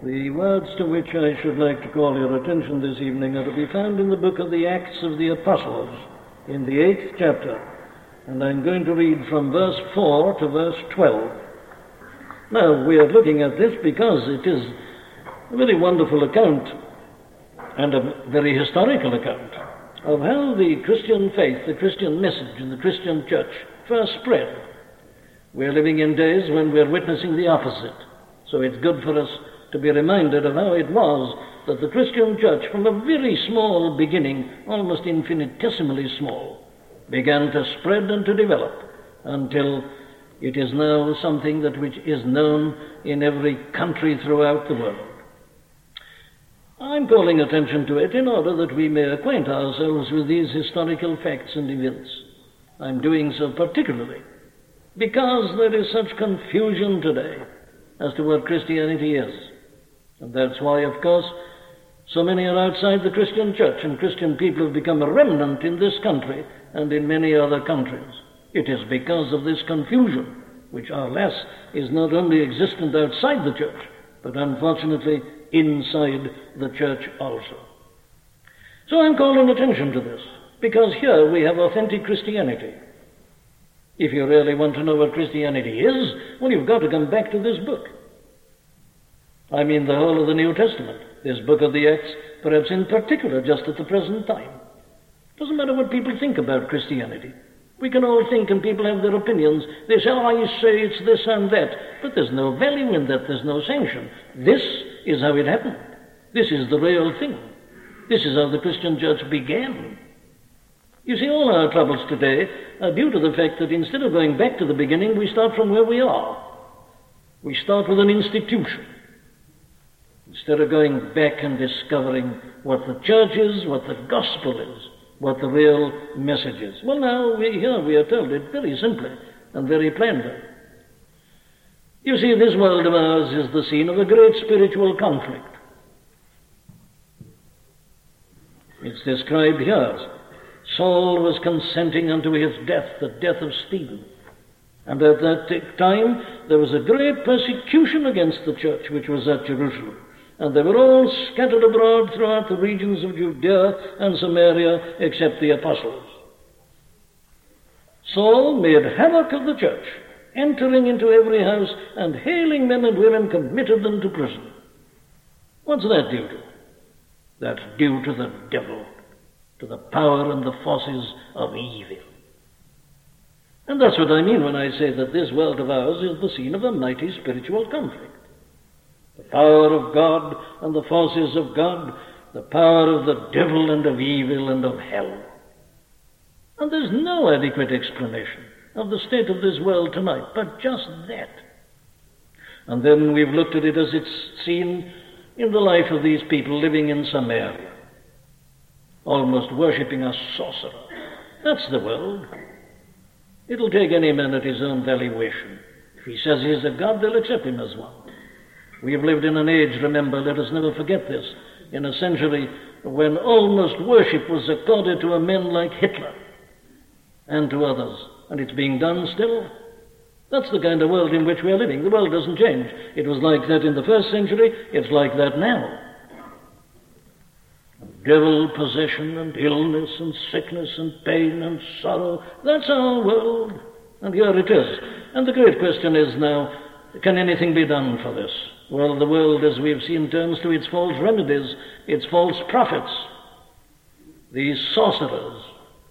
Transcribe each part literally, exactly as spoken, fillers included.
The words to which I should like to call your attention this evening are to be found in the book of the Acts of the Apostles, in the eighth chapter, and I'm going to read from verse four to verse twelve. Now, we are looking at this because it is a very wonderful account and a very historical account of how the Christian faith, the Christian message in the Christian church first spread. We're living in days when we're witnessing the opposite, so it's good for us to be reminded of how it was that the Christian church, from a very small beginning, almost infinitesimally small, began to spread and to develop until it is now something that which is known in every country throughout the world. I'm calling attention to it in order that we may acquaint ourselves with these historical facts and events. I'm doing so particularly because there is such confusion today as to what Christianity is. And that's why, of course, so many are outside the Christian church, and Christian people have become a remnant in this country and in many other countries. It is because of this confusion, which, alas, is not only existent outside the church, but unfortunately inside the church also. So I'm calling attention to this, because here we have authentic Christianity. If you really want to know what Christianity is, well, you've got to come back to this book. I mean the whole of the New Testament, this book of the Acts, perhaps in particular just at the present time. It doesn't matter what people think about Christianity. We can all think, and people have their opinions. They say, oh, I say it's this and that. But there's no value in that. There's no sanction. This is how it happened. This is the real thing. This is how the Christian church began. You see, all our troubles today are due to the fact that instead of going back to the beginning, we start from where we are. We start with an institution. Instead of going back and discovering what the church is, what the gospel is, what the real message is. Well, now, we, here we are told it very simply and very plainly. You see, this world of ours is the scene of a great spiritual conflict. It's described here. Saul was consenting unto his death, the death of Stephen. And at that time, there was a great persecution against the church which was at Jerusalem. And they were all scattered abroad throughout the regions of Judea and Samaria, except the apostles. Saul made havoc of the church, entering into every house and hailing men and women, committed them to prison. What's that due to? That's due to the devil, to the power and the forces of evil. And that's what I mean when I say that this world of ours is the scene of a mighty spiritual conflict. The power of God and the forces of God, the power of the devil and of evil and of hell. And there's no adequate explanation of the state of this world tonight, but just that. And then we've looked at it as it's seen in the life of these people living in Samaria, almost worshipping a sorcerer. That's the world. It'll take any man at his own valuation. If he says he's a god, they'll accept him as one. We have lived in an age, remember, let us never forget this, in a century when almost worship was accorded to a man like Hitler and to others. And it's being done still. That's the kind of world in which we are living. The world doesn't change. It was like that in the first century. It's like that now. Devil possession and illness and sickness and pain and sorrow. That's our world. And here it is. And the great question is now, can anything be done for this? Well, the world, as we have seen, turns to its false remedies, its false prophets, these sorcerers.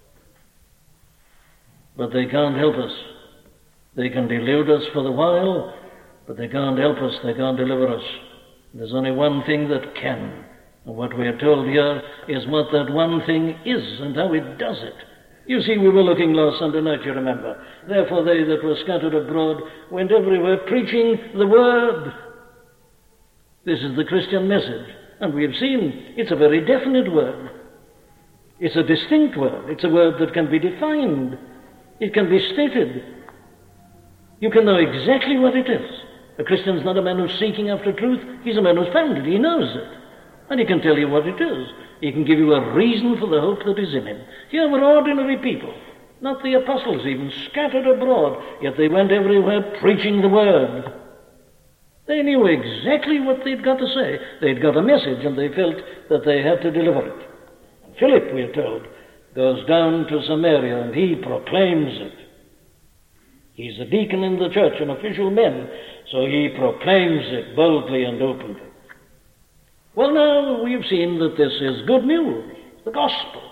But they can't help us. They can delude us for the while, but they can't help us, they can't deliver us. There's only one thing that can. And what we are told here is what that one thing is and how it does it. You see, we were looking last Sunday night, you remember. Therefore they that were scattered abroad went everywhere preaching the word. This is the Christian message. And we have seen it's a very definite word. It's a distinct word. It's a word that can be defined. It can be stated. You can know exactly what it is. A Christian's not a man who's seeking after truth. He's a man who's found it. He knows it. And he can tell you what it is. He can give you a reason for the hope that is in him. Here were ordinary people, not the apostles even, scattered abroad, yet they went everywhere preaching the word. They knew exactly what they'd got to say. They'd got a message, and they felt that they had to deliver it. Philip, we're told, goes down to Samaria, and he proclaims it. He's a deacon in the church, an official man, so he proclaims it boldly and openly. Well, now we've seen that this is good news, the gospel.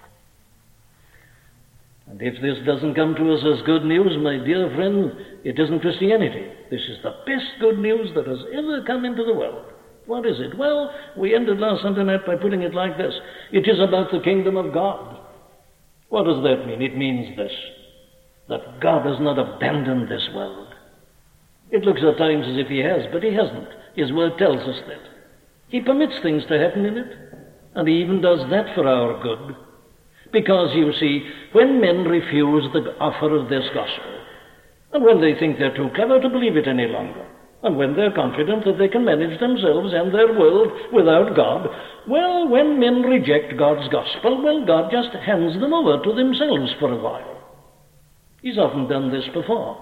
And if this doesn't come to us as good news, my dear friend, it isn't Christianity. This is the best good news that has ever come into the world. What is it? Well, we ended last Sunday night by putting it like this. It is about the kingdom of God. What does that mean? It means this, that God has not abandoned this world. It looks at times as if he has, but he hasn't. His word tells us that. He permits things to happen in it, and he even does that for our good. Because, you see, when men refuse the offer of this gospel, and when they think they're too clever to believe it any longer, and when they're confident that they can manage themselves and their world without God, well, when men reject God's gospel, well, God just hands them over to themselves for a while. He's often done this before.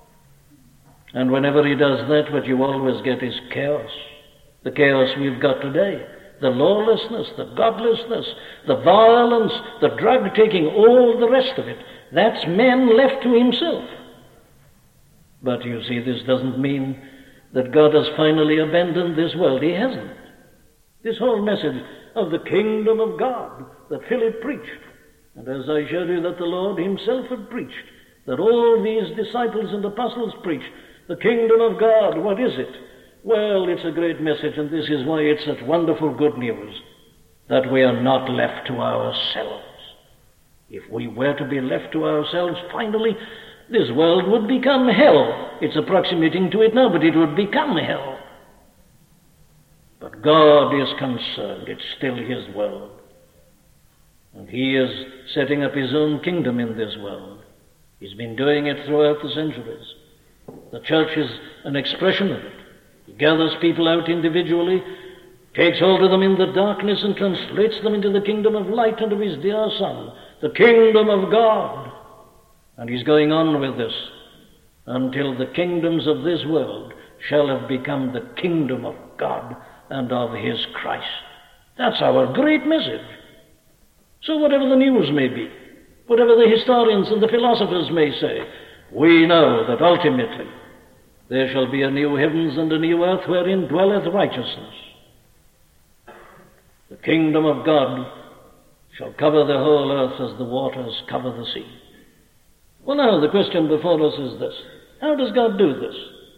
And whenever he does that, what you always get is chaos. The chaos we've got today. The lawlessness, the godlessness, the violence, the drug-taking, all the rest of it. That's man left to himself. But you see, this doesn't mean that God has finally abandoned this world. He hasn't. This whole message of the kingdom of God that Philip preached, and as I showed you that the Lord himself had preached, that all these disciples and apostles preached, the kingdom of God, what is it? Well, it's a great message, and this is why it's such wonderful good news, that we are not left to ourselves. If we were to be left to ourselves, finally, this world would become hell. It's approximating to it now, but it would become hell. But God is concerned. It's still his world. And he is setting up his own kingdom in this world. He's been doing it throughout the centuries. The church is an expression of it. He gathers people out individually, takes hold of them in the darkness, and translates them into the kingdom of light and of his dear Son, the kingdom of God. And he's going on with this until the kingdoms of this world shall have become the kingdom of God and of his Christ. That's our great message. So whatever the news may be, whatever the historians and the philosophers may say, we know that ultimately there shall be a new heavens and a new earth wherein dwelleth righteousness. The kingdom of God shall cover the whole earth as the waters cover the sea. Well, now, the question before us is this. How does God do this?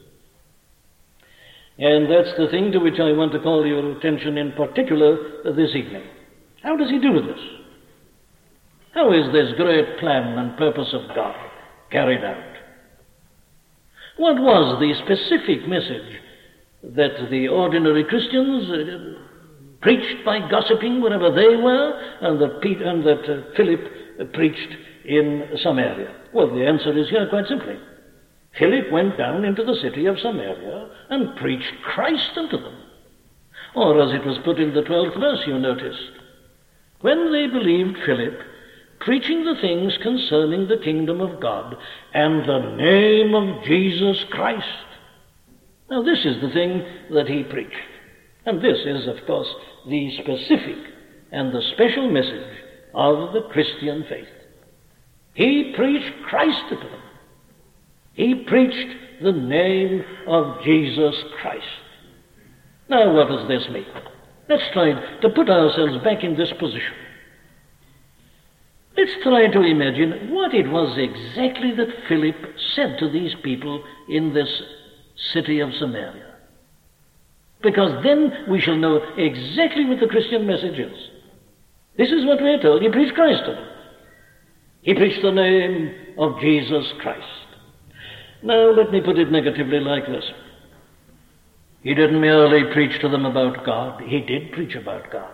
And that's the thing to which I want to call your attention in particular this evening. How does he do this? How is this great plan and purpose of God carried out? What was the specific message that the ordinary Christians uh, preached by gossiping wherever they were, and that, Peter, and that uh, Philip uh, preached in Samaria? Well, the answer is here quite simply. Philip went down into the city of Samaria and preached Christ unto them. Or as it was put in the twelfth verse, you noticed, when they believed Philip, preaching the things concerning the kingdom of God and the name of Jesus Christ. Now this is the thing that he preached. And this is, of course, the specific and the special message of the Christian faith. He preached Christ to them. He preached the name of Jesus Christ. Now what does this mean? Let's try to put ourselves back in this position. Let's try to imagine what it was exactly that Philip said to these people in this city of Samaria. Because then we shall know exactly what the Christian message is. This is what we are told. He preached Christ to them. He preached the name of Jesus Christ. Now let me put it negatively like this. He didn't merely preach to them about God. He did preach about God.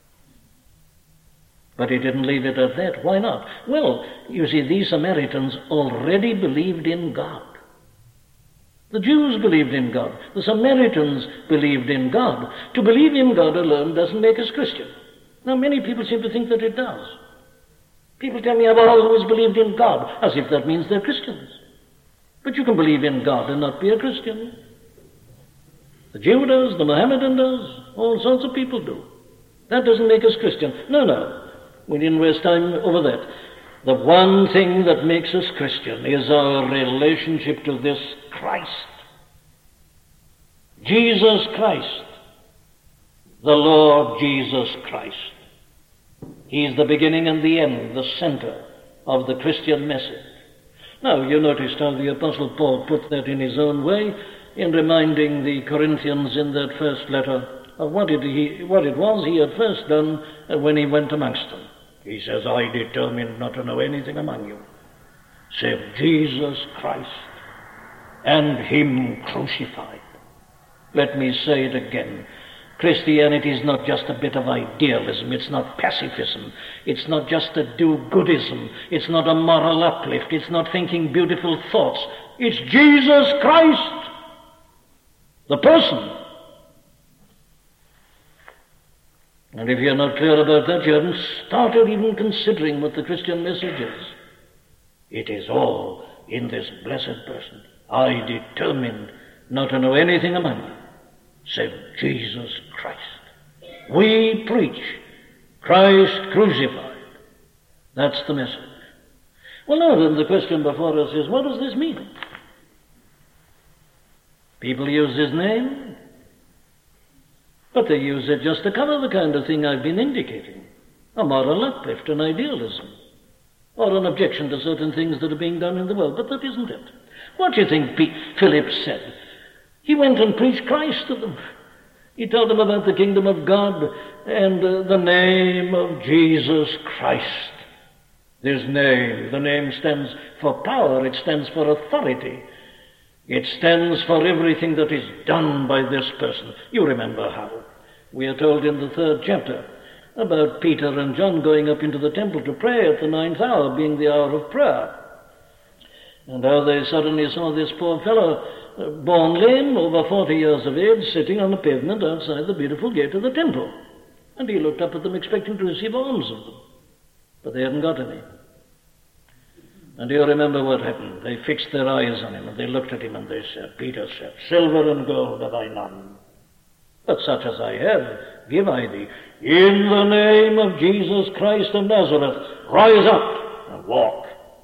But he didn't leave it at that. Why not? Well, you see, these Samaritans already believed in God. The Jews believed in God. The Samaritans believed in God. To believe in God alone doesn't make us Christian. Now, many people seem to think that it does. People tell me, I've always believed in God, as if that means they're Christians. But you can believe in God and not be a Christian. The Jew does, the Mohammedan does, all sorts of people do. That doesn't make us Christian. No, no. We didn't waste time over that. The one thing that makes us Christian is our relationship to this Christ. Jesus Christ. The Lord Jesus Christ. He is the beginning and the end, the center of the Christian message. Now, you noticed how the Apostle Paul put that in his own way in reminding the Corinthians in that first letter of what it, he, what it was he had first done when he went amongst them. He says, I determined not to know anything among you save Jesus Christ and Him crucified. Let me say it again. Christianity is not just a bit of idealism. It's not pacifism. It's not just a do-goodism. It's not a moral uplift. It's not thinking beautiful thoughts. It's Jesus Christ, the person. And if you're not clear about that, you haven't started even considering what the Christian message is. It is all in this blessed person. I determined not to know anything among you save Jesus Christ. We preach Christ crucified. That's the message. Well, now then, the question before us is, what does this mean? People use His name, but they use it just to cover the kind of thing I've been indicating. A moral uplift, an idealism, or an objection to certain things that are being done in the world. But that isn't it. What do you think P- Philip said? He went and preached Christ to them. He told them about the kingdom of God and uh, the name of Jesus Christ. This name, the name stands for power, it stands for authority. It stands for everything that is done by this person. You remember how. We are told in the third chapter about Peter and John going up into the temple to pray at the ninth hour, being the hour of prayer. And how they suddenly saw this poor fellow, uh, born lame, over forty years of age, sitting on the pavement outside the beautiful gate of the temple. And he looked up at them expecting to receive alms of them. But they hadn't got any. And do you remember what happened? They fixed their eyes on him, and they looked at him, and they said, Peter said, Silver and gold have I none, but such as I have, give I thee. In the name of Jesus Christ of Nazareth, rise up and walk.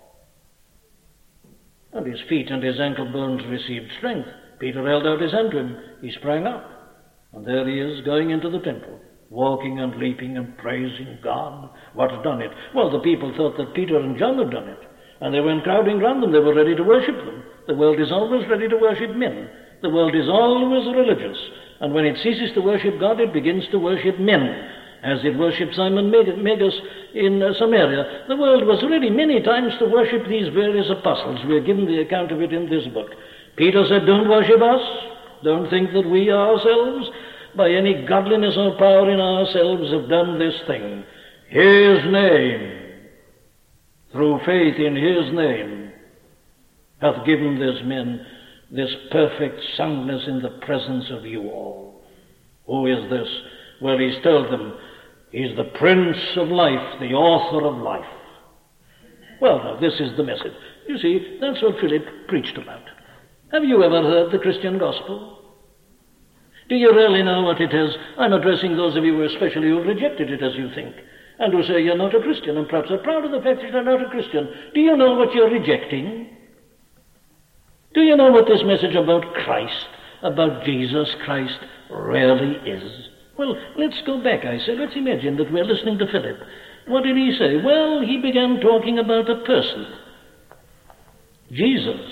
And his feet and his ankle bones received strength. Peter held out his hand to him. He sprang up. And there he is, going into the temple, walking and leaping and praising God. What had done it? Well, the people thought that Peter and John had done it. And they went crowding round them. They were ready to worship them. The world is always ready to worship men. The world is always religious. And when it ceases to worship God, it begins to worship men, as it worshipped Simon Magus in uh, Samaria. The world was ready many times to worship these various apostles. We are given the account of it in this book. Peter said, don't worship us. Don't think that we ourselves, by any godliness or power in ourselves, have done this thing. His name, through faith in His name, hath given these men this perfect soundness in the presence of you all. Who is this? Well, He's told them, He's the Prince of Life, the author of life. Well, now, this is the message. You see, that's what Philip preached about. Have you ever heard the Christian gospel? Do you really know what it is? I'm addressing those of you especially who have rejected it, as you think, and who say you're not a Christian, and perhaps are proud of the fact that you're not a Christian. Do you know what you're rejecting? Do you know what this message about Christ, about Jesus Christ, really is? Well, let's go back, I say. Let's imagine that we're listening to Philip. What did he say? Well, he began talking about a person, Jesus.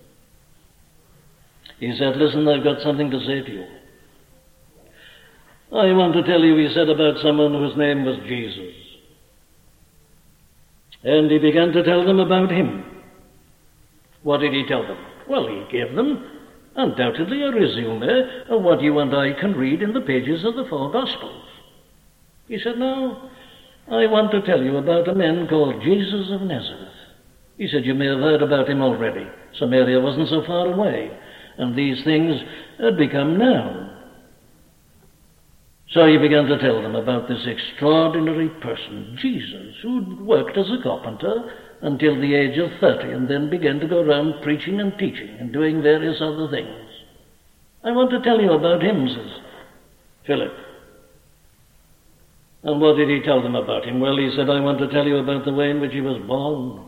He said, listen, I've got something to say to you. I want to tell you, he said, about someone whose name was Jesus. And he began to tell them about Him. What did he tell them? Well, he gave them undoubtedly a resume of what you and I can read in the pages of the four Gospels. He said, now, I want to tell you about a man called Jesus of Nazareth. He said, you may have heard about Him already. Samaria wasn't so far away, and these things had become known. So he began to tell them about this extraordinary person, Jesus, who'd worked as a carpenter until the age of thirty, and then began to go around preaching and teaching and doing various other things. I want to tell you about him, says Philip. And what did he tell them about him? Well, he said, I want to tell you about the way in which he was born.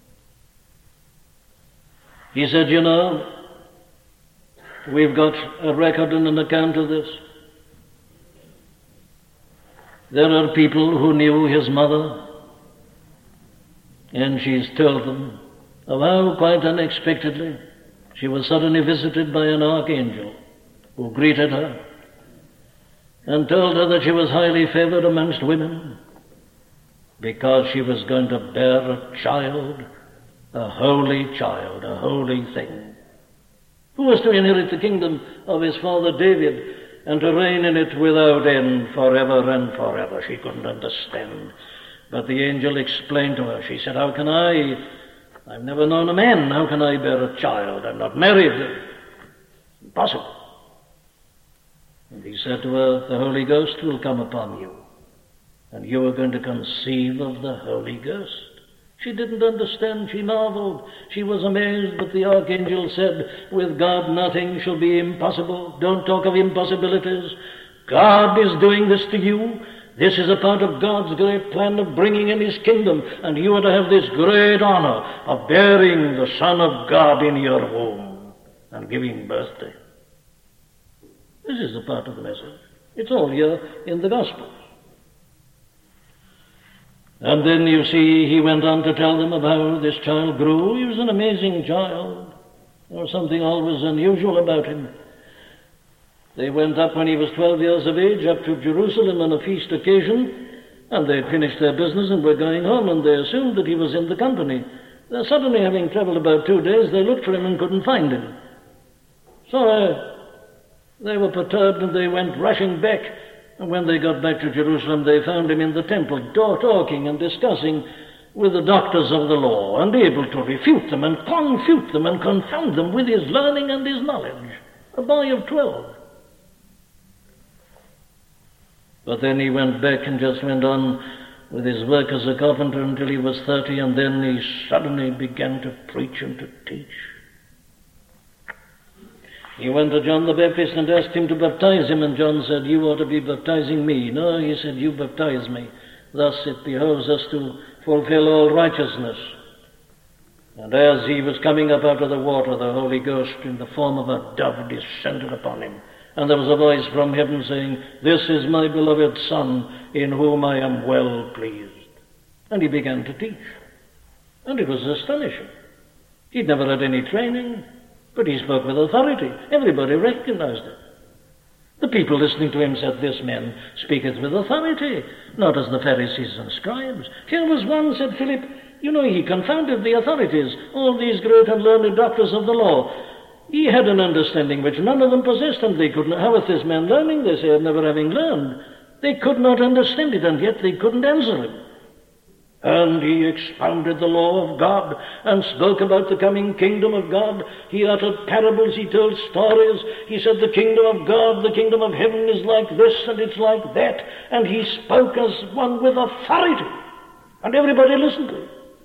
He said, you know, we've got a record and an account of this. There are people who knew his mother, and she's told them of how, quite unexpectedly, she was suddenly visited by an archangel who greeted her and told her that she was highly favored amongst women because she was going to bear a child, a holy child, a holy thing, who was to inherit the kingdom of his father David and to reign in it without end forever and forever. She couldn't understand. But the angel explained to her. She said, how can I? I've never known a man. How can I bear a child? I'm not married. It's impossible. And he said to her, the Holy Ghost will come upon you, and you are going to conceive of the Holy Ghost. She didn't understand. She marveled. She was amazed. But the archangel said, with God nothing shall be impossible. Don't talk of impossibilities. God is doing this to you. This is a part of God's great plan of bringing in his kingdom, and you are to have this great honor of bearing the Son of God in your womb and giving birth to him. This is a part of the message. It's all here in the Gospels. And then, you see, he went on to tell them of how this child grew. He was an amazing child. There was something always unusual about him. They went up when he was twelve years of age, up to Jerusalem on a feast occasion, and they had finished their business and were going home, and they assumed that he was in the company. Then suddenly, having traveled about two days, they looked for him and couldn't find him. So uh, they were perturbed, and they went rushing back. And when they got back to Jerusalem, they found him in the temple, talking and discussing with the doctors of the law, and able to refute them and confute them and confound them with his learning and his knowledge. A boy of twelve. But then he went back and just went on with his work as a carpenter until he was thirty, and then he suddenly began to preach and to teach. He went to John the Baptist and asked him to baptize him, and John said, you ought to be baptizing me. No, he said, you baptize me. Thus it behoves us to fulfill all righteousness. And as he was coming up out of the water, the Holy Ghost in the form of a dove descended upon him. And there was a voice from heaven saying, this is my beloved Son, in whom I am well pleased. And he began to teach. And it was astonishing. He'd never had any training. But he spoke with authority. Everybody recognized it. The people listening to him said, this man speaketh with authority, not as the Pharisees and scribes. Here was one, said Philip, you know, he confounded the authorities, all these great and learned doctors of the law. He had an understanding which none of them possessed, and they couldn't. How is this man learning this, never having learned? They could not understand it, and yet they couldn't answer him. And he expounded the law of God and spoke about the coming kingdom of God. He uttered parables, he told stories. He said the kingdom of God, the kingdom of heaven is like this and it's like that. And he spoke as one with authority. And everybody listened to him.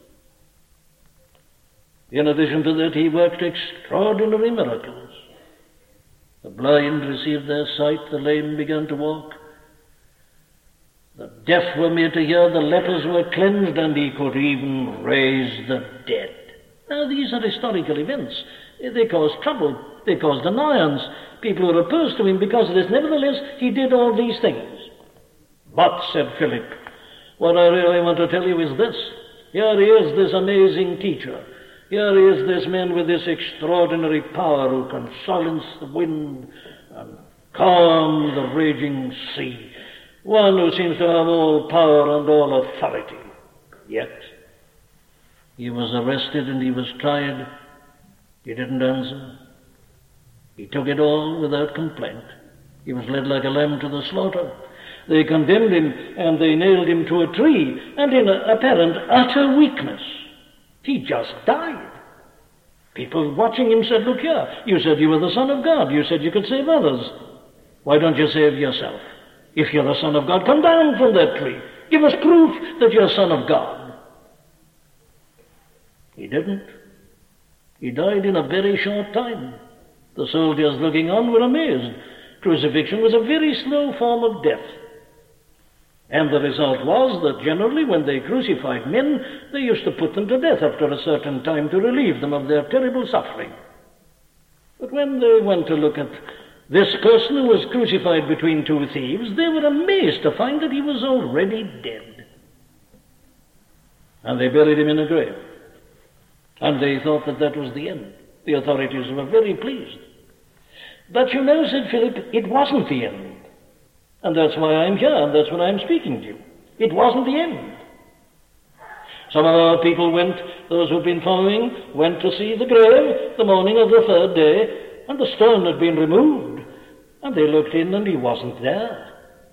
In addition to that, he worked extraordinary miracles. The blind received their sight, the lame began to walk. The deaf were made to hear, the lepers were cleansed, and he could even raise the dead. Now, these are historical events. They caused trouble. They caused annoyance. People were opposed to him because of this. Nevertheless, he did all these things. But, said Philip, what I really want to tell you is this. Here he is, this amazing teacher. Here he is, this man with this extraordinary power who can silence the wind and calm the raging sea. One who seems to have all power and all authority. Yet, he was arrested and he was tried. He didn't answer. He took it all without complaint. He was led like a lamb to the slaughter. They condemned him and they nailed him to a tree, and in apparent utter weakness, he just died. People watching him said, look here, you said you were the Son of God. You said you could save others. Why don't you save yourself? If you're the Son of God, come down from that tree. Give us proof that you're Son of God. He didn't. He died in a very short time. The soldiers looking on were amazed. Crucifixion was a very slow form of death. And the result was that generally when they crucified men, they used to put them to death after a certain time to relieve them of their terrible suffering. But when they went to look at this person who was crucified between two thieves, they were amazed to find that he was already dead. And they buried him in a grave. And they thought that that was the end. The authorities were very pleased. But you know, said Philip, it wasn't the end. And that's why I'm here, and that's what I'm speaking to you. It wasn't the end. Some of our people went, those who'd been following, went to see the grave the morning of the third day, and the stone had been removed. And they looked in, and he wasn't there.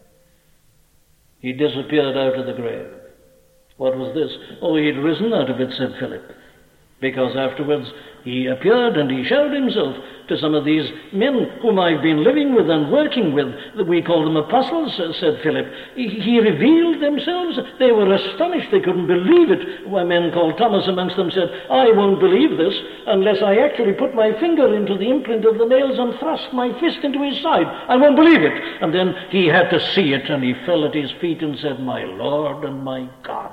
He disappeared out of the grave. What was this? Oh, he'd risen out of it, said Philip, because afterwards he appeared and he showed himself to some of these men whom I've been living with and working with. We call them apostles, said Philip. He, he revealed themselves. They were astonished. They couldn't believe it. One man called Thomas amongst them said, I won't believe this unless I actually put my finger into the imprint of the nails and thrust my fist into his side. I won't believe it. And then he had to see it, and he fell at his feet and said, my Lord and my God.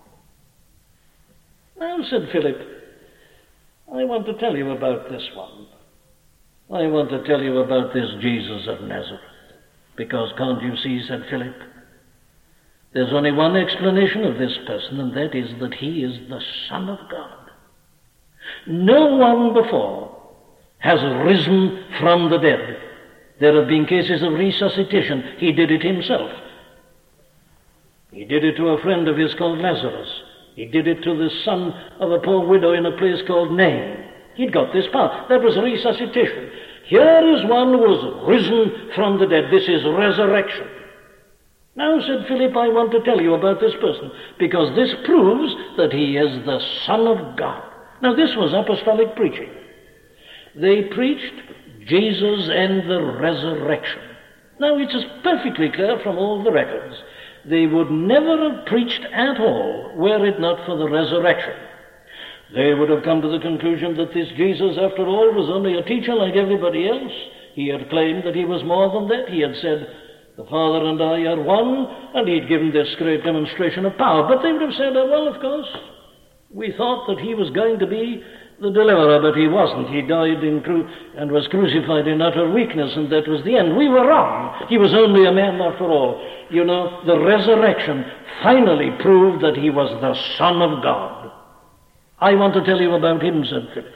Now, said Philip, I want to tell you about this one. I want to tell you about this Jesus of Nazareth. Because, can't you see, said Philip, there's only one explanation of this person, and that is that he is the Son of God. No one before has risen from the dead. There have been cases of resuscitation. He did it himself. He did it to a friend of his called Lazarus. He did it to the son of a poor widow in a place called Nain. He'd got this power. That was resuscitation. Here is one who was risen from the dead. This is resurrection. Now, said Philip, I want to tell you about this person, because this proves that he is the Son of God. Now, this was apostolic preaching. They preached Jesus and the resurrection. Now, it's perfectly clear from all the records. They would never have preached at all were it not for the resurrection. They would have come to the conclusion that this Jesus, after all, was only a teacher like everybody else. He had claimed that he was more than that. He had said, the Father and I are one, and he'd given this great demonstration of power. But they would have said, oh, well, of course, we thought that he was going to be the deliverer, but he wasn't. He died in cru- and was crucified in utter weakness, and that was the end. We were wrong. He was only a man after all. You know, the resurrection finally proved that he was the Son of God. I want to tell you about him, said Philip.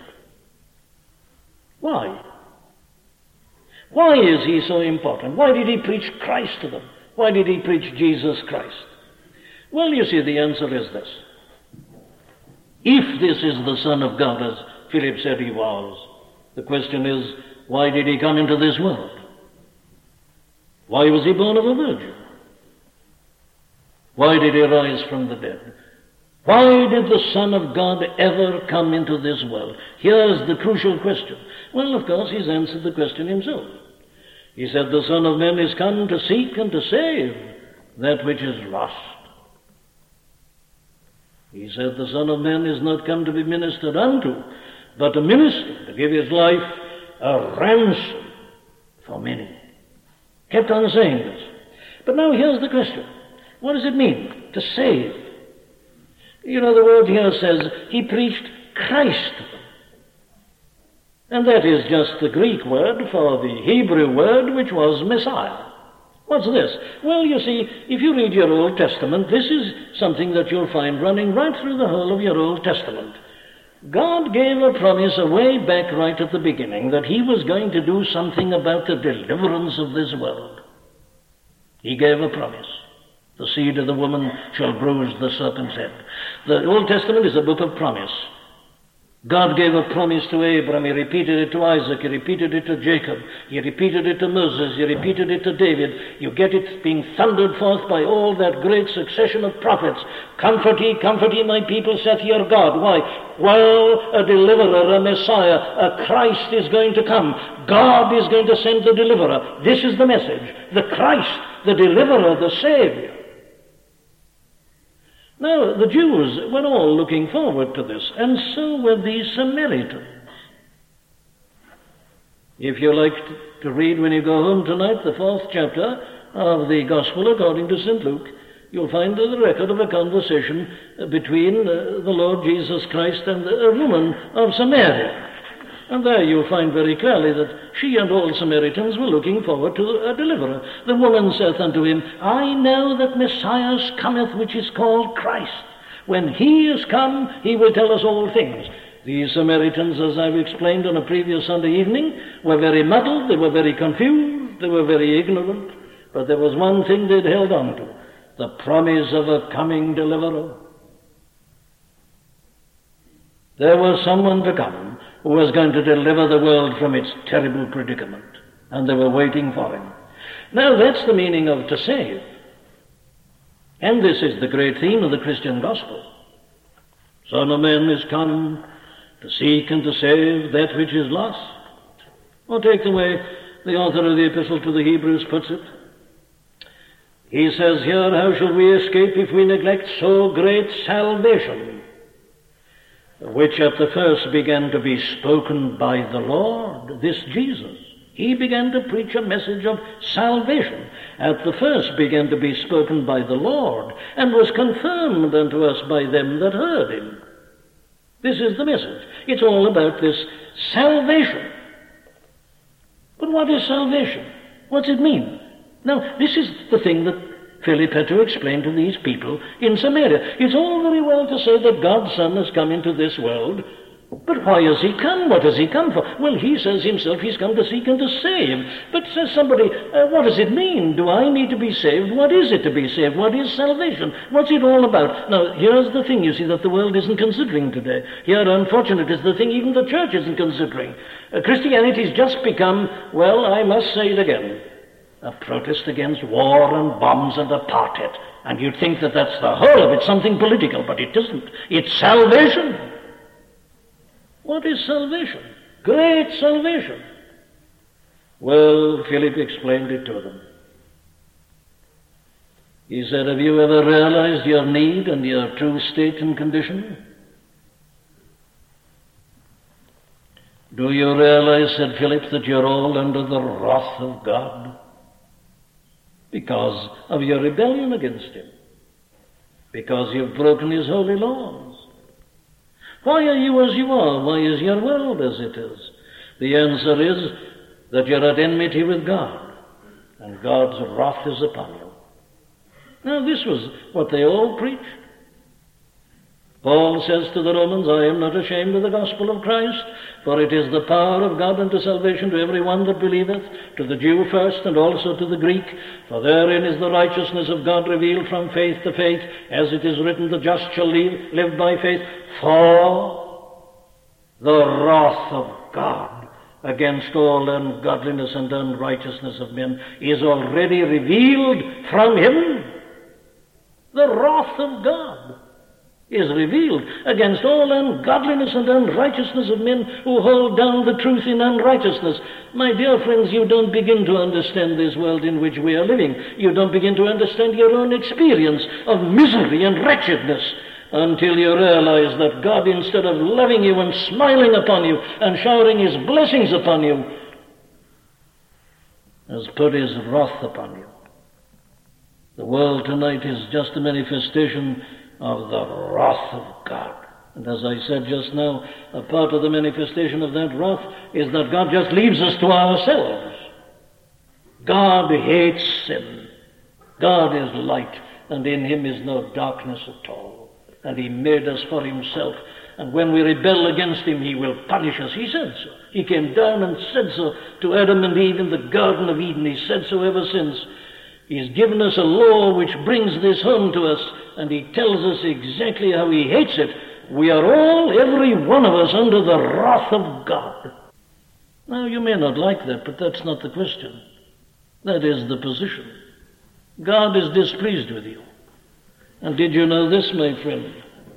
Why? Why is he so important? Why did he preach Christ to them? Why did he preach Jesus Christ? Well, you see, the answer is this. If this is the Son of God, as Philip said he was, the question is, why did he come into this world? Why was he born of a virgin? Why did he rise from the dead? Why did the Son of God ever come into this world? Here's the crucial question. Well, of course, he's answered the question himself. He said, the Son of Man is come to seek and to save that which is lost. He said, the Son of Man is not come to be ministered unto, but to minister, to give his life a ransom for many. Kept on saying this. But now here's the question. What does it mean, to save? You know, the word here says, he preached Christ. And that is just the Greek word for the Hebrew word, which was Messiah. What's this? Well, you see, if you read your Old Testament, this is something that you'll find running right through the whole of your Old Testament. God gave a promise away back right at the beginning that he was going to do something about the deliverance of this world. He gave a promise. The seed of the woman shall bruise the serpent's head. The Old Testament is a book of promise. God gave a promise to Abraham. He repeated it to Isaac. He repeated it to Jacob. He repeated it to Moses. He repeated it to David. You get it being thundered forth by all that great succession of prophets. Comfort ye, comfort ye, my people, saith your God. Why? Well, a deliverer, a Messiah, a Christ is going to come. God is going to send the deliverer. This is the message. The Christ, the deliverer, the Savior. Now, the Jews were all looking forward to this, and so were the Samaritans. If you like to read when you go home tonight the fourth chapter of the Gospel according to Saint Luke, you'll find the record of a conversation between uh, the Lord Jesus Christ and a woman of Samaria. And there you'll find very clearly that she and all Samaritans were looking forward to a deliverer. The woman saith unto him, I know that Messiah cometh, which is called Christ. When he is come, he will tell us all things. These Samaritans, as I've explained on a previous Sunday evening, were very muddled, they were very confused, they were very ignorant, but there was one thing they'd held on to, the promise of a coming deliverer. There was someone to come who was going to deliver the world from its terrible predicament, and they were waiting for him. Now that's the meaning of to save. And this is the great theme of the Christian gospel. Son of Man is come to seek and to save that which is lost. Or take the way the author of the epistle to the Hebrews puts it. He says here, how shall we escape if we neglect so great salvation, which at the first began to be spoken by the Lord, this Jesus. He began to preach a message of salvation. At the first began to be spoken by the Lord, and was confirmed unto us by them that heard him. This is the message. It's all about this salvation. But what is salvation? What's it mean? Now, this is the thing that Philip had to explain to these people in Samaria. It's all very well to say that God's Son has come into this world, but why has he come? What has he come for? Well, he says himself he's come to seek and to save. But says somebody, uh, what does it mean? Do I need to be saved? What is it to be saved? What is salvation? What's it all about? Now, here's the thing, you see, that the world isn't considering today. Here, unfortunately, is the thing even the church isn't considering. Uh, Christianity's just become, well, I must say it again, a protest against war and bombs and apartheid. And you'd think that that's the whole of it, something political, but it isn't. It's salvation. What is salvation? Great salvation. Well, Philip explained it to them. He said, have you ever realized your need and your true state and condition? Do you realize, said Philip, that you're all under the wrath of God because of your rebellion against him, because you've broken his holy laws? Why are you as you are? Why is your world as it is? The answer is that you're at enmity with God, and God's wrath is upon you. Now, this was what they all preached. Paul says to the Romans, I am not ashamed of the gospel of Christ, for it is the power of God unto salvation to every one that believeth, to the Jew first, and also to the Greek. For therein is the righteousness of God revealed from faith to faith, as it is written, the just shall live, live by faith. For the wrath of God against all ungodliness and unrighteousness of men is already revealed from him. The wrath of God is revealed against all ungodliness and unrighteousness of men who hold down the truth in unrighteousness. My dear friends, you don't begin to understand this world in which we are living. You don't begin to understand your own experience of misery and wretchedness until you realize that God, instead of loving you and smiling upon you and showering his blessings upon you, has put his wrath upon you. The world tonight is just a manifestation of the wrath of God. And as I said just now, a part of the manifestation of that wrath is that God just leaves us to ourselves. God hates sin. God is light, and in him is no darkness at all. And he made us for himself. And when we rebel against him, he will punish us. He said so. He came down and said so to Adam and Eve in the Garden of Eden. He said so ever since. He's given us a law which brings this home to us, and he tells us exactly how he hates it. We are all, every one of us, under the wrath of God. Now, you may not like that, but that's not the question. That is the position. God is displeased with you. And did you know this, my friend?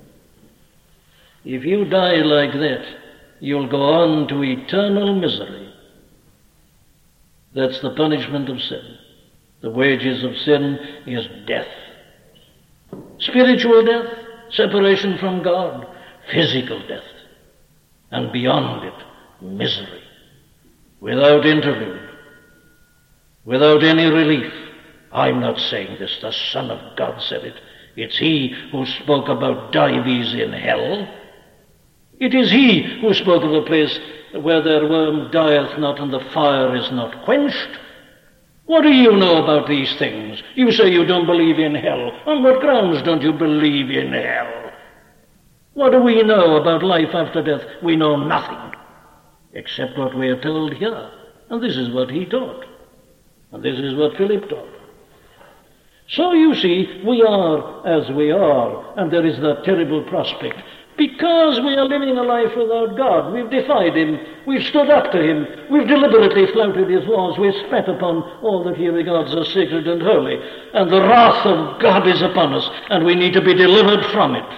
If you die like that, you'll go on to eternal misery. That's the punishment of sin. The wages of sin is death. Spiritual death, separation from God, physical death, and beyond it, misery. without interlude, without any relief. I'm not saying this, the Son of God said it. It's he who spoke about Dives in hell. It is he who spoke of a place where their worm dieth not and the fire is not quenched. What do you know about these things? You say you don't believe in hell. On what grounds don't you believe in hell? What do we know about life after death? We know nothing, except what we are told here. And this is what he taught. And this is what Philip taught. So you see, we are as we are, and there is that terrible prospect. Because we are living a life without God, we've defied him, we've stood up to him, we've deliberately flouted his laws, we've spat upon all that he regards as sacred and holy, and the wrath of God is upon us, and we need to be delivered from it.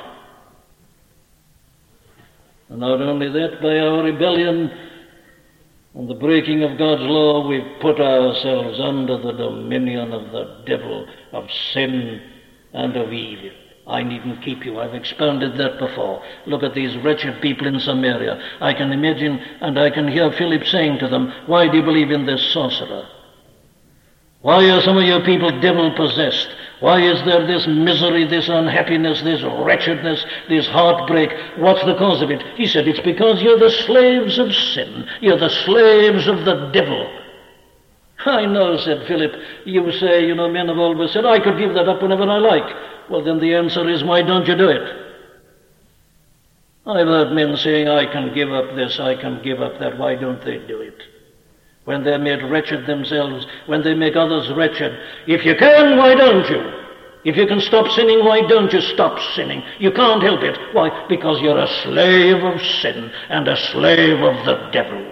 And not only that, by our rebellion and the breaking of God's law, we've put ourselves under the dominion of the devil, of sin and of evil. I needn't keep you. I've expounded that before. Look at these wretched people in Samaria. I can imagine and I can hear Philip saying to them, why do you believe in this sorcerer? Why are some of your people devil-possessed? Why is there this misery, this unhappiness, this wretchedness, this heartbreak? What's the cause of it? He said, it's because you're the slaves of sin. You're the slaves of the devil. I know, said Philip. You say, you know, men have always said, I could give that up whenever I like. Well, then the answer is, why don't you do it? I've heard men saying, I can give up this, I can give up that. Why don't they do it? When they're made wretched themselves, when they make others wretched. If you can, why don't you? If you can stop sinning, why don't you stop sinning? You can't help it. Why? Because you're a slave of sin and a slave of the devil.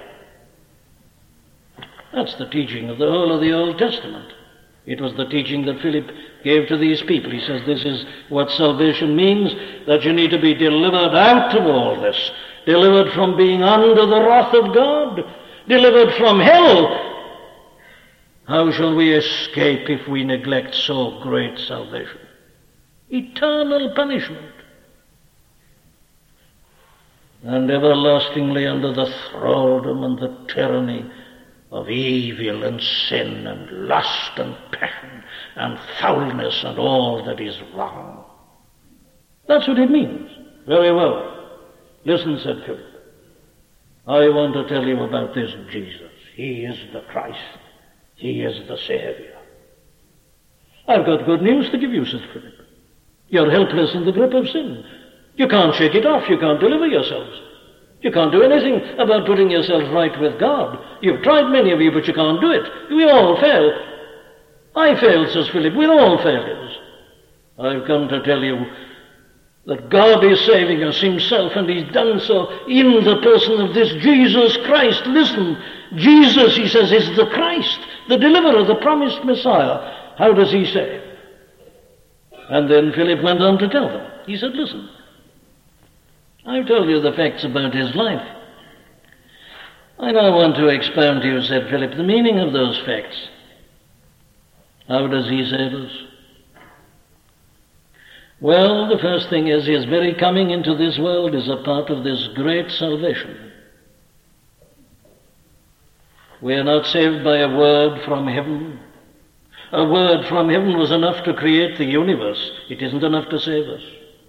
That's the teaching of the whole of the Old Testament. It was the teaching that Philip gave to these people. He says this is what salvation means, that you need to be delivered out of all this, delivered from being under the wrath of God, delivered from hell. How shall we escape if we neglect so great salvation? Eternal punishment. And everlastingly under the thraldom and the tyranny of evil and sin and lust and passion and foulness and all that is wrong. That's what it means. Very well. Listen, said Philip. I want to tell you about this Jesus. He is the Christ. He is the Savior. I've got good news to give you, said Philip. You're helpless in the grip of sin. You can't shake it off. You can't deliver yourselves. You can't do anything about putting yourself right with God. You've tried, many of you, but you can't do it. We all fail. I failed, says Philip. We're all failures. I've come to tell you that God is saving us himself, and he's done so in the person of this Jesus Christ. Listen, Jesus, he says, is the Christ, the deliverer, the promised Messiah. How does he save? And then Philip went on to tell them. He said, listen, I've told you the facts about his life. I now want to expound to you, said Philip, the meaning of those facts. How does he save us? Well, the first thing is his very coming into this world is a part of this great salvation. We are not saved by a word from heaven. A word from heaven was enough to create the universe. It isn't enough to save us.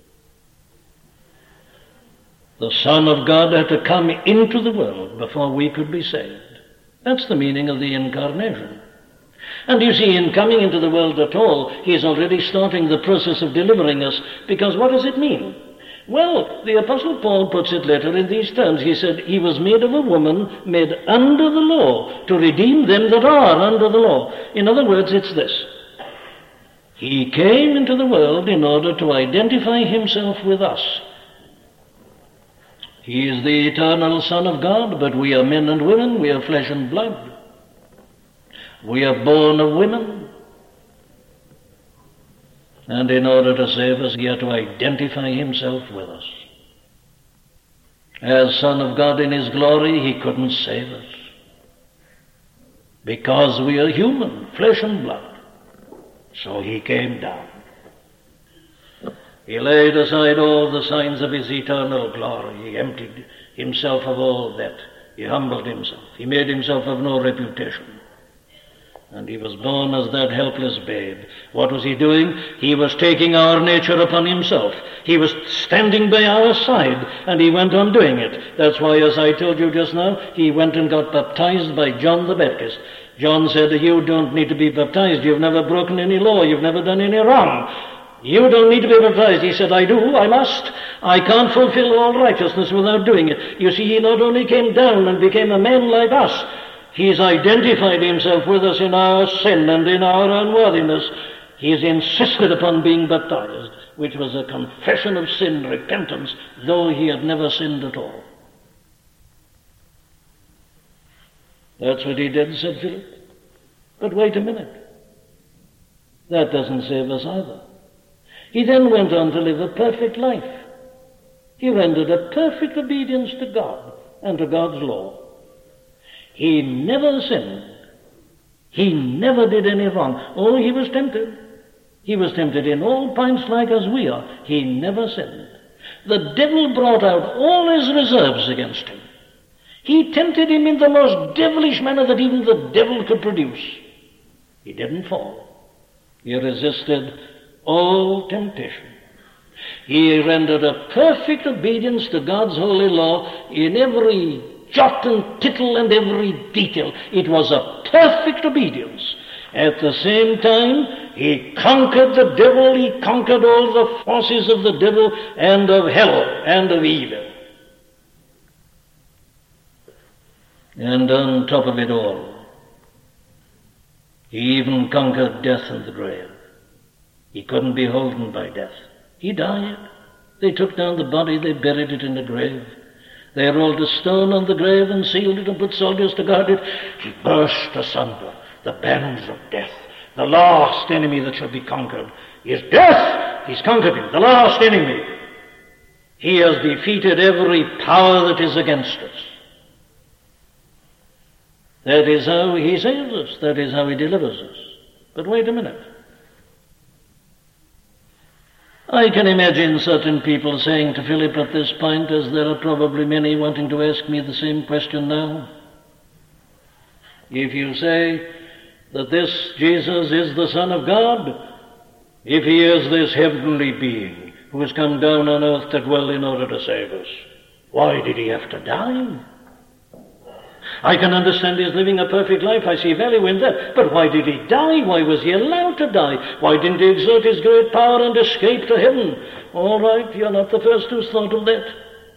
The Son of God had to come into the world before we could be saved. That's the meaning of the incarnation. And you see, in coming into the world at all, he is already starting the process of delivering us, because what does it mean? Well, the Apostle Paul puts it later in these terms. He said, he was made of a woman, made under the law, to redeem them that are under the law. In other words, it's this. He came into the world in order to identify himself with us. He is the eternal Son of God, but we are men and women, we are flesh and blood. We are born of women. And in order to save us, he had to identify himself with us. As Son of God in his glory, he couldn't save us. Because we are human, flesh and blood. So he came down. He laid aside all the signs of his eternal glory. He emptied himself of all that He humbled himself. He made himself of no reputation. And he was born as that helpless babe. What was he doing? He was taking our nature upon himself. He was standing by our side, and he went on doing it. That's why, as I told you just now, he went and got baptized by John the Baptist. John said, you don't need to be baptized. You've never broken any law. You've never done any wrong. You don't need to be baptized. He said, I do, I must. I can't fulfill all righteousness without doing it. You see, he not only came down and became a man like us, he's identified himself with us in our sin and in our unworthiness. He's insisted upon being baptized, which was a confession of sin, repentance, though he had never sinned at all. That's what he did, said Philip. But wait a minute. That doesn't save us either. He then went on to live a perfect life. He rendered a perfect obedience to God and to God's law. He never sinned. He never did any wrong. Oh, he was tempted. He was tempted in all points like as we are. He never sinned. The devil brought out all his reserves against him. He tempted him in the most devilish manner that even the devil could produce. He didn't fall. He resisted all temptation. He rendered a perfect obedience to God's holy law in every jot and tittle and every detail. It was a perfect obedience. At the same time, he conquered the devil. He conquered all the forces of the devil and of hell and of evil. And on top of it all, he even conquered death and the grave. He couldn't be holden by death. He died. They took down the body, they buried it in the grave. They rolled a stone on the grave and sealed it and put soldiers to guard it. He burst asunder the bands of death. The last enemy that shall be conquered is death. He's conquered him, the last enemy. He has defeated every power that is against us. That is how he saves us. That is how he delivers us. But wait a minute. I can imagine certain people saying to Philip at this point, as there are probably many wanting to ask me the same question now, if you say that this Jesus is the Son of God, if he is this heavenly being who has come down on earth to dwell in order to save us, why did he have to die? I can understand he's living a perfect life. I see value in that. But why did he die? Why was he allowed to die? Why didn't he exert his great power and escape to heaven? All right, you're not the first who's thought of that.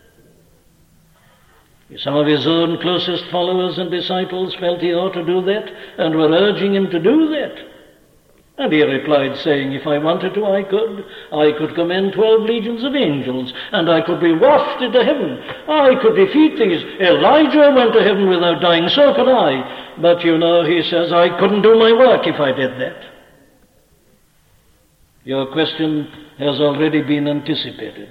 Some of his own closest followers and disciples felt he ought to do that and were urging him to do that. And he replied, saying, if I wanted to, I could. I could command twelve legions of angels, and I could be wafted to heaven. I could defeat these. Elijah went to heaven without dying, so could I. But you know, he says, I couldn't do my work if I did that. Your question has already been anticipated.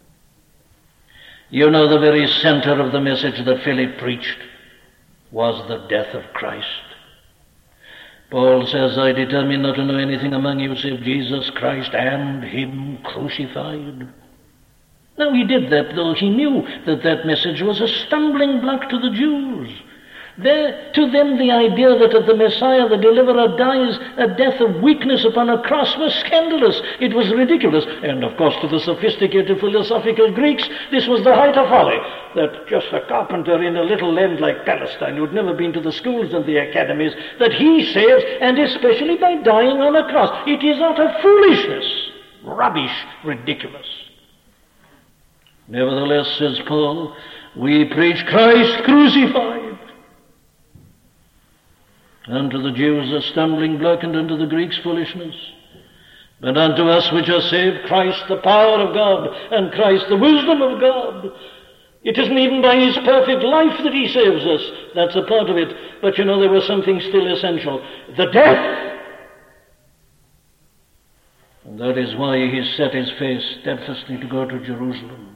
You know, the very center of the message that Philip preached was the death of Christ. Paul says, I determine not to know anything among you save Jesus Christ and him crucified. Now he did that, though he knew that that message was a stumbling block to the Jews. There, to them, the idea that the Messiah, the deliverer, dies a death of weakness upon a cross was scandalous. It was ridiculous. And, of course, to the sophisticated philosophical Greeks, this was the height of folly, that just a carpenter in a little land like Palestine, who'd never been to the schools and the academies, that he saves, and especially by dying on a cross. It is utter foolishness, rubbish, ridiculous. Nevertheless, says Paul, we preach Christ crucified. Unto the Jews a stumbling block, and unto the Greeks foolishness. But unto us which are saved, Christ the power of God, and Christ the wisdom of God. It isn't even by his perfect life that he saves us. That's a part of it. But you know, there was something still essential. The death. And that is why he set his face steadfastly to go to Jerusalem.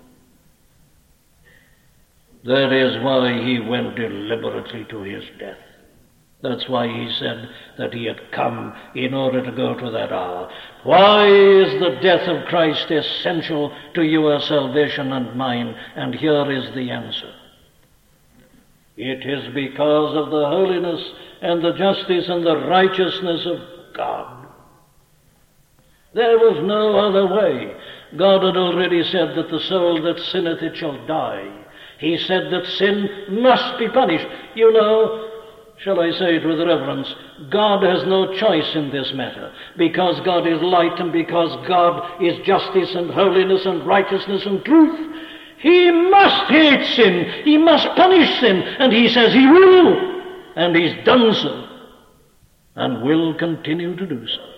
That is why he went deliberately to his death. That's why he said that he had come in order to go to that hour. Why is the death of Christ essential to your salvation and mine? And here is the answer. It is because of the holiness and the justice and the righteousness of God. There was no other way. God had already said that the soul that sinneth it shall die. He said that sin must be punished. You know, shall I say it with reverence, God has no choice in this matter. Because God is light and because God is justice and holiness and righteousness and truth, He must hate sin. He must punish sin. And He says He will. And He's done so. And will continue to do so.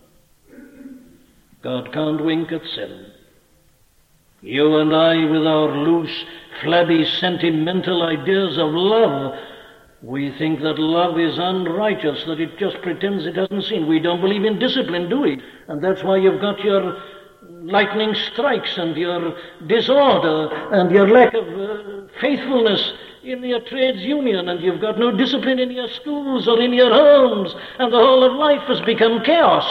God can't wink at sin. You and I, with our loose, flabby, sentimental ideas of love, we think that love is unrighteous, that it just pretends it hasn't seen. We don't believe in discipline, do we? And that's why you've got your lightning strikes and your disorder and your lack of uh, faithfulness in your trades union, and you've got no discipline in your schools or in your homes, and the whole of life has become chaos.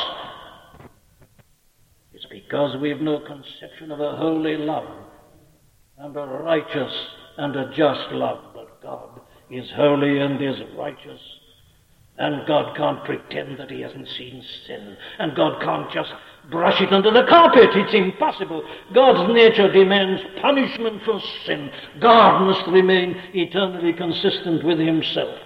It's because we've no conception of a holy love and a righteous and a just love. But God is holy and is righteous, and God can't pretend that He hasn't seen sin, and God can't just brush it under the carpet. It's impossible. God's nature demands punishment for sin. God must remain eternally consistent with Himself.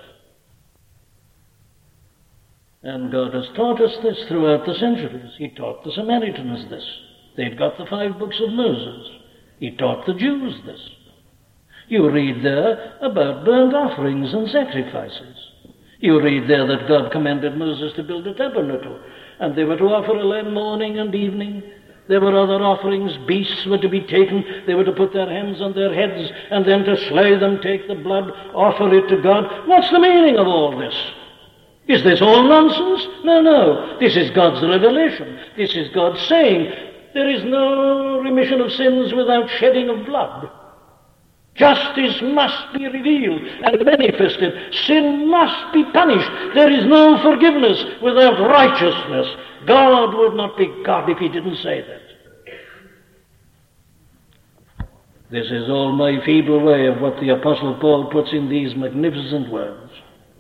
And God has taught us this throughout the centuries. He taught the Samaritans this. They'd got the five books of Moses. He taught the Jews this. You read there about burnt offerings and sacrifices. You read there that God commanded Moses to build a tabernacle, and they were to offer a lamb morning and evening. There were other offerings. Beasts were to be taken. They were to put their hands on their heads, and then to slay them, take the blood, offer it to God. What's the meaning of all this? Is this all nonsense? No, no. This is God's revelation. This is God saying, there is no remission of sins without shedding of blood. Justice must be revealed and manifested. Sin must be punished. There is no forgiveness without righteousness. God would not be God if He didn't say that. This is all my feeble way of what the Apostle Paul puts in these magnificent words.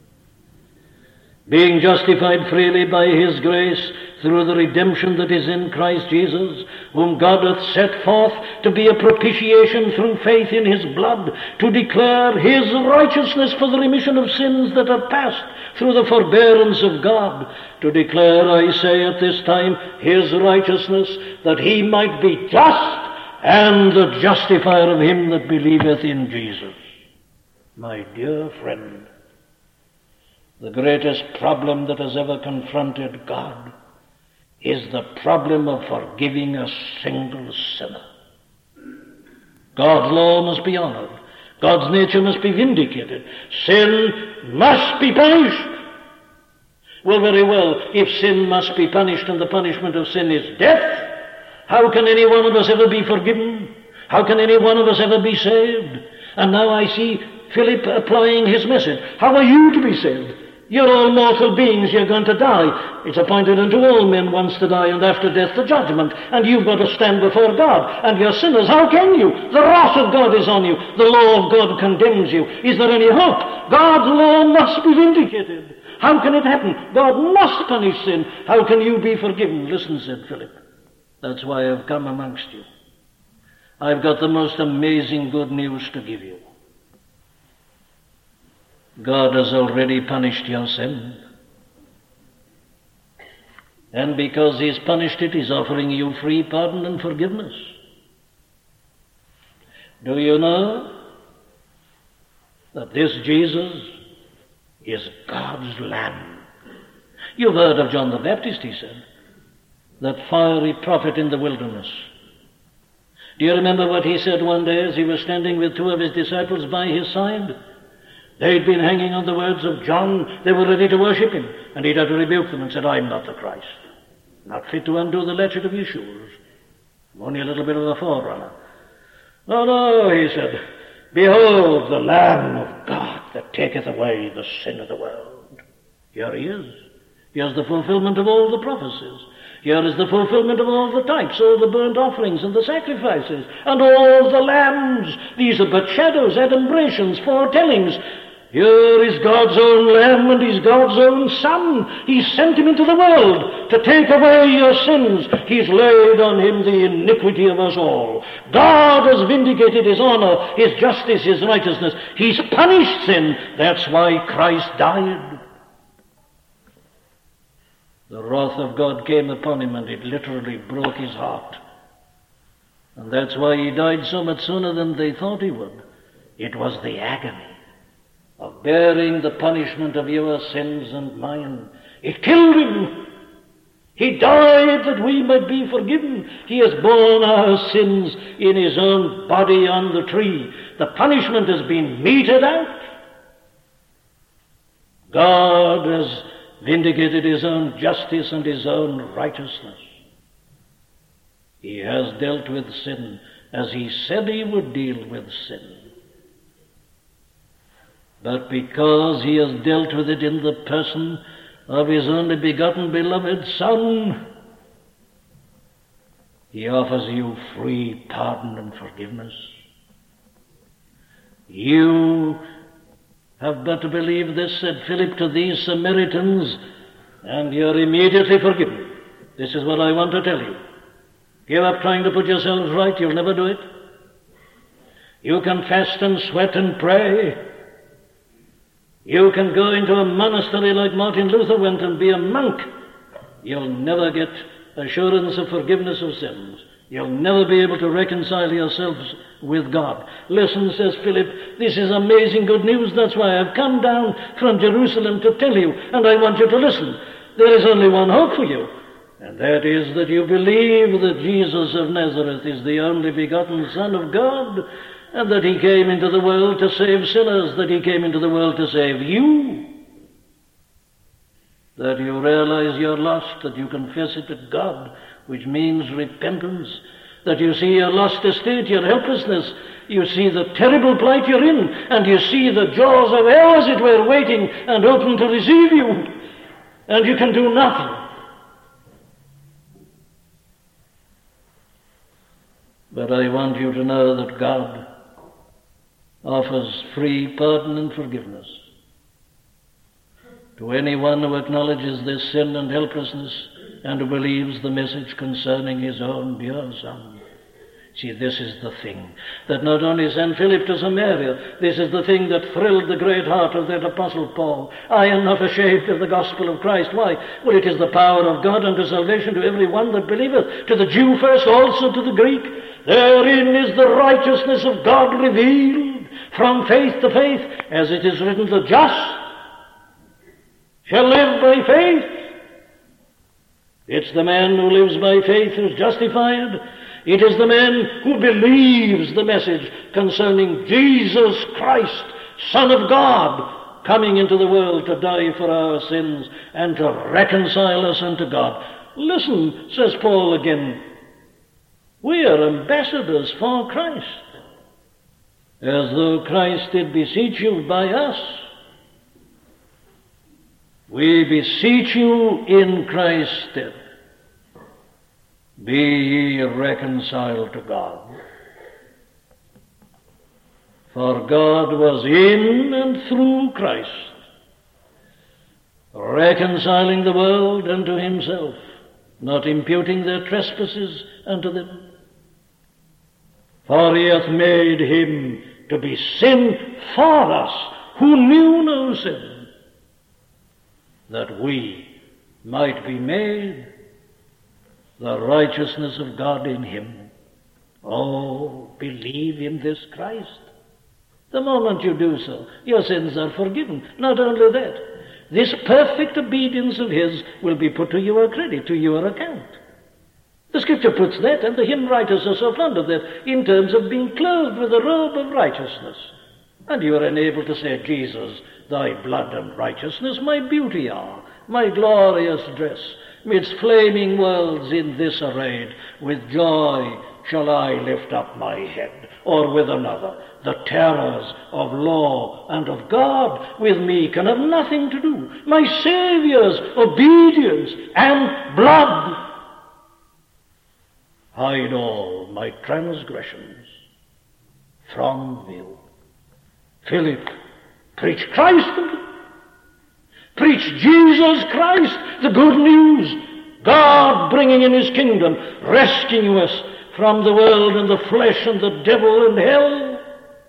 Being justified freely by His grace through the redemption that is in Christ Jesus, whom God hath set forth to be a propitiation through faith in His blood, to declare His righteousness for the remission of sins that are past through the forbearance of God, to declare, I say at this time, His righteousness, that He might be just and the justifier of him that believeth in Jesus. My dear friend, the greatest problem that has ever confronted God is the problem of forgiving a single sinner. God's law must be honored. God's nature must be vindicated. Sin must be punished. Well, very well, if sin must be punished and the punishment of sin is death, how can any one of us ever be forgiven? How can any one of us ever be saved? And now I see Philip applying his message. How are you to be saved? You're all mortal beings, you're going to die. It's appointed unto all men once to die, and after death the judgment. And you've got to stand before God, and you're sinners. How can you? The wrath of God is on you. The law of God condemns you. Is there any hope? God's law must be vindicated. How can it happen? God must punish sin. How can you be forgiven? Listen, said Philip. That's why I've come amongst you. I've got the most amazing good news to give you. God has already punished your sin. And because He's punished it, He's offering you free pardon and forgiveness. Do you know that this Jesus is God's Lamb? You've heard of John the Baptist, he said, that fiery prophet in the wilderness. Do you remember what he said one day as he was standing with two of his disciples by his side? They'd been hanging on the words of John. They were ready to worship him. And he'd had to rebuke them and said, I'm not the Christ. Not fit to undo the latchet of his shoes. I'm only a little bit of a forerunner. No, no, he said, behold the Lamb of God that taketh away the sin of the world. Here he is. Here's the fulfillment of all the prophecies. Here is the fulfillment of all the types, all the burnt offerings and the sacrifices, and all the lambs. These are but shadows, adumbrations, foretellings. Here is God's own Lamb, and He's God's own Son. He sent Him into the world to take away your sins. He's laid on Him the iniquity of us all. God has vindicated His honor, His justice, His righteousness. He's punished sin. That's why Christ died. The wrath of God came upon Him, and it literally broke His heart. And that's why He died so much sooner than they thought He would. It was the agony of bearing the punishment of your sins and mine. It killed Him. He died that we might be forgiven. He has borne our sins in His own body on the tree. The punishment has been meted out. God has vindicated His own justice and His own righteousness. He has dealt with sin as He said He would deal with sin. But because He has dealt with it in the person of His only begotten beloved Son, He offers you free pardon and forgiveness. You have but to believe this, said Philip to these Samaritans, and you're immediately forgiven. This is what I want to tell you. Give up trying to put yourselves right. You'll never do it. You can fast and sweat and pray. You can go into a monastery like Martin Luther went and be a monk. You'll never get assurance of forgiveness of sins. You'll never be able to reconcile yourselves with God. Listen, says Philip, this is amazing good news. That's why I've come down from Jerusalem to tell you, and I want you to listen. There is only one hope for you, and that is that you believe that Jesus of Nazareth is the only begotten Son of God, and that He came into the world to save sinners, that He came into the world to save you. That you realize you're lost, that you confess it to God, which means repentance, that you see your lost estate, your helplessness, you see the terrible plight you're in, and you see the jaws of hell, as it were, waiting and open to receive you, and you can do nothing. But I want you to know that God offers free pardon and forgiveness to anyone who acknowledges this sin and helplessness and who believes the message concerning his own dear Son. See, this is the thing that not only sent Philip to Samaria, this is the thing that thrilled the great heart of that Apostle Paul. I am not ashamed of the gospel of Christ. Why? Well, it is the power of God unto salvation to every one that believeth, to the Jew first, also to the Greek. Therein is the righteousness of God revealed from faith to faith, as it is written, the just shall live by faith. It's the man who lives by faith who's justified. It is the man who believes the message concerning Jesus Christ, Son of God, coming into the world to die for our sins and to reconcile us unto God. Listen, says Paul again, we are ambassadors for Christ, as though Christ did beseech you by us. We beseech you in Christ's stead, be ye reconciled to God. For God was in and through Christ, reconciling the world unto Himself, not imputing their trespasses unto them. For He hath made Him to be sin for us, who knew no sin, that we might be made the righteousness of God in Him. Oh, believe in this Christ. The moment you do so, your sins are forgiven. Not only that, this perfect obedience of His will be put to your credit, to your account. The Scripture puts that, and the hymn writers are so fond of that, in terms of being clothed with a robe of righteousness. And you are enabled to say, Jesus, thy blood and righteousness my beauty are, my glorious dress. Midst flaming worlds in this arrayed, with joy shall I lift up my head. Or with another, the terrors of law and of God with me can have nothing to do. My Saviour's obedience and blood hide all my transgressions from view. Philip, Preach Christ to them. Preach Jesus Christ, the good news. God bringing in his kingdom, rescuing us from the world and the flesh and the devil and hell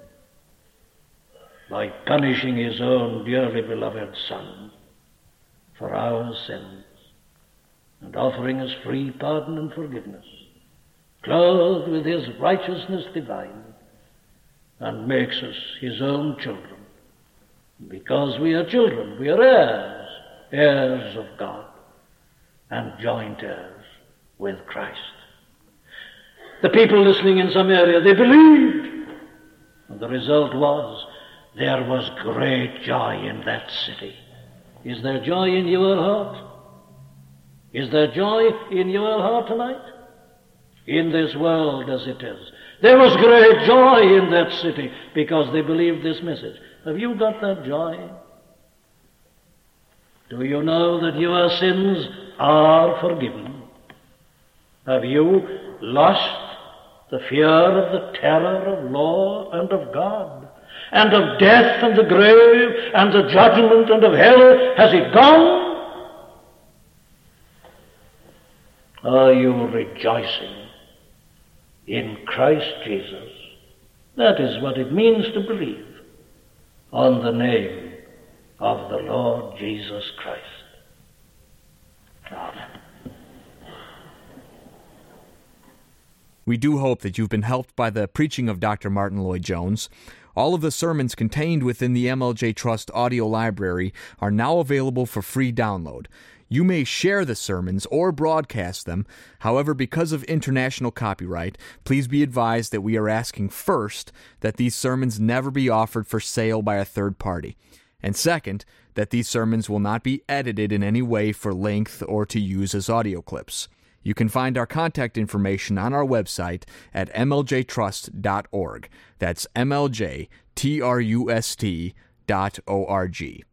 by punishing his own dearly beloved Son for our sins and offering us free pardon and forgiveness, clothed with his righteousness divine, and makes us his own children. Because we are children, we are heirs, heirs of God, and joint heirs with Christ. The people listening in Samaria, they believed. And the result was, there was great joy in that city. Is there joy in your heart? Is there joy in your heart tonight? In this world as it is. There was great joy in that city because they believed this message. Have you got that joy? Do you know that your sins are forgiven? Have you lost the fear of the terror of law and of God, and of death and the grave and the judgment and of hell? Has it gone? Are you rejoicing in Christ Jesus? That is what it means to believe on the name of the Lord Jesus Christ. Amen. We do hope that you've been helped by the preaching of Doctor Martyn Lloyd-Jones. All of the sermons contained within the M L J Trust audio library are now available for free download. You may share the sermons or broadcast them. However, because of international copyright, please be advised that we are asking first that these sermons never be offered for sale by a third party. And second, that these sermons will not be edited in any way for length or to use as audio clips. You can find our contact information on our website at m l j trust dot org. That's M L J T R U S T dot O R G.